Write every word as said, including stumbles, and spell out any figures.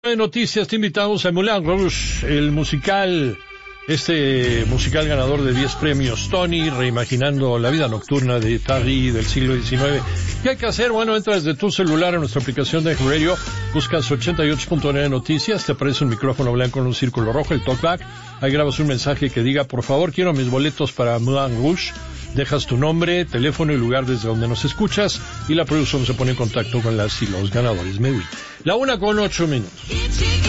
De noticias, te invitamos a Moulin Rouge, el musical, este musical ganador de diez premios Tony, reimaginando la vida nocturna de Paris del siglo diecinueve. ¿Qué hay que hacer? Bueno, entras de tu celular a nuestra aplicación de Radio, buscas ochenta y ocho punto nueve Noticias, te aparece un micrófono blanco en un círculo rojo, el talkback, ahí grabas un mensaje que diga, por favor, quiero mis boletos para Moulin Rouge. Dejas tu nombre, teléfono y lugar desde donde nos escuchas y la producción se pone en contacto con las y los ganadores. Me voy. La una con ocho minutos.